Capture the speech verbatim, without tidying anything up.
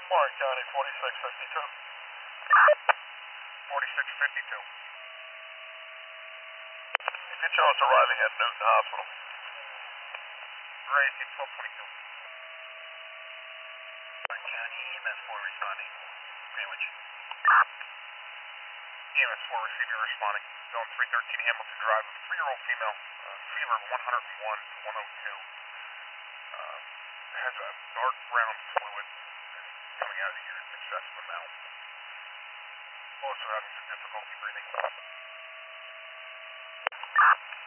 Warren County, forty-six fifty-two. forty-six fifty-two. If you chose arriving at Newton Hospital. Right, team twelve twenty-two. Warren County, E M S four responding. Greenwich. E M S four receiving responding. Zone three thirteen Hamilton Drive. three-year-old female. Uh, fever of one oh one to one oh two. Uh, has a dark brown fluid coming out of the ear in excessive amount. Also having some difficulty breathing.